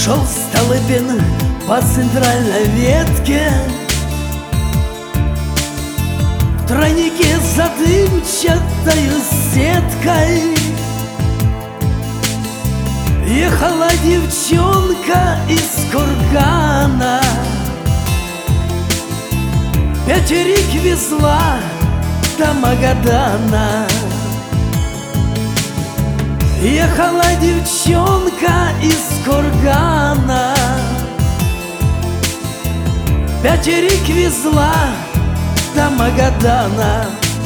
Шел Столыпин по центральной ветке, в тройнике за дымчатою сеткой. Ехала девчонка из кургана, пятерик везла до Магадана. Ехала девчонка из кургана, пятерик везла до Магадана.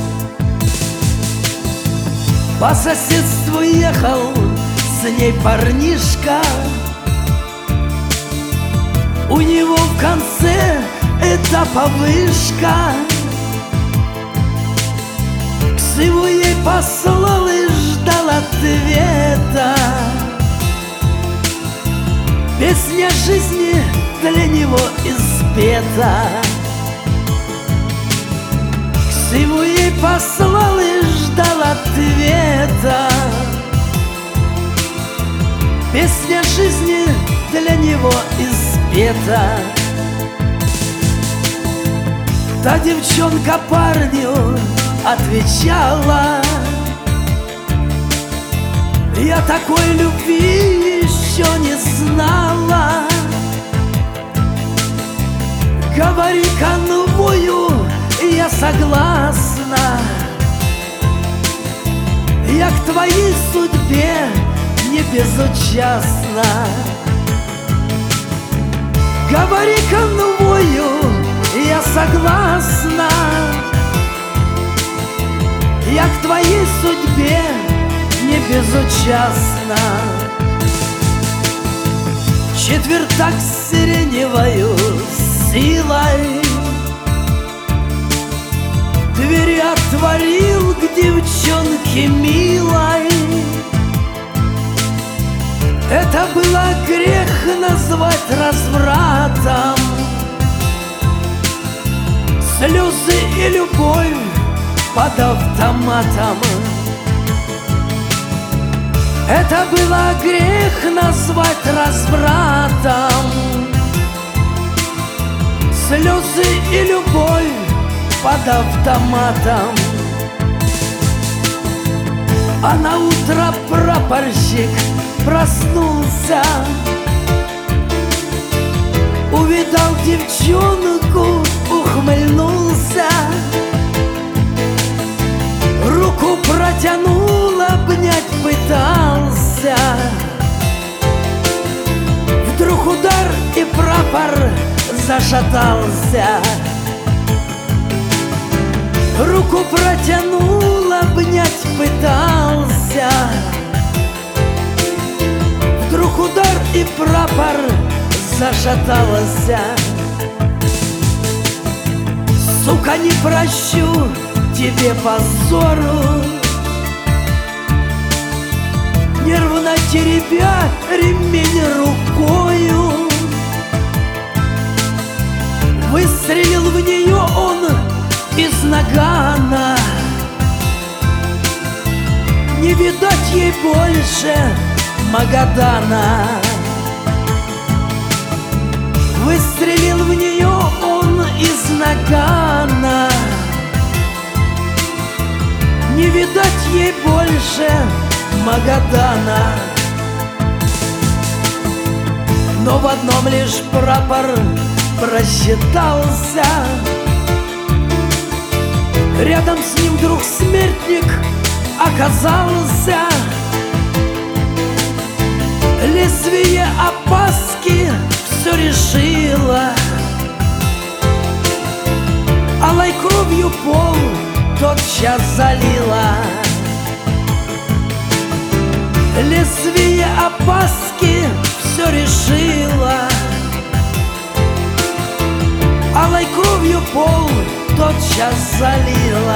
По соседству ехал с ней парнишка, у него в конце этапа вышка. Ксиву ей послал и ждал ответа. Песня жизни для него испета. Ксиву ей послал и ждал ответа. Песня жизни для него испета. Та девчонка парню отвечала: я такой любви еще не знала. Говори конвою, я согласна. Я к твоей судьбе не безучастна. Говори конвою, я согласна. Я к твоей судьбе не безучастна. Четвертак с сиреневою силой двери отворил к девчонке милой. Это было грех назвать развратом. Слезы и любовь под автоматом. Это было грех назвать развратом. Слезы и любовь под автоматом. А на утро прапорщик проснулся, увидал девчонку, ухмыльнулся. Руку протянул, обнять пытался. Вдруг удар, и прапор зашатался. Руку протянул, обнять пытался. Вдруг удар, и прапор зашатался. Сука, не прощу тебе позору, нервно теребя ремень рукою. Выстрелил в нее он из нагана. Не видать ей больше Магадана. Выстрелил в нее он из нагана. Не видать ей больше Магадана. Но в одном лишь прапор просчитался. Рядом с ним вдруг смертник оказался. Лезвие опаски все решило. Алой кровью пол тотчас залила. Лезвие опаски все решило. Алой кровью пол тотчас залила.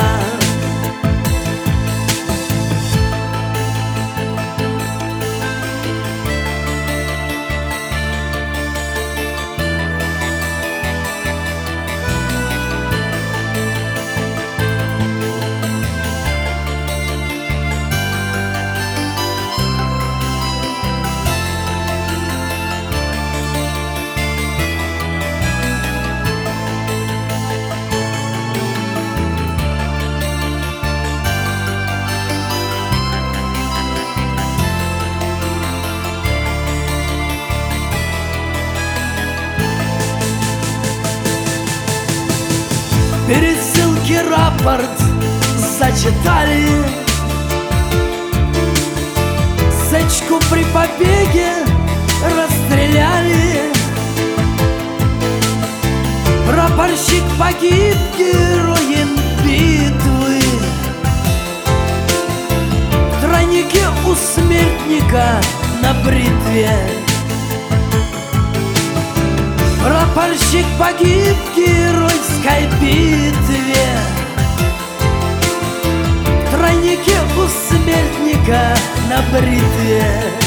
пересылки рапорт зачитали. Сечку при побеге расстреляли. Прапорщик погиб героем битвы. В тройнике у смертника на бритве. Прапорщик погиб в геройской битве. В тройнике у смертника на бритве.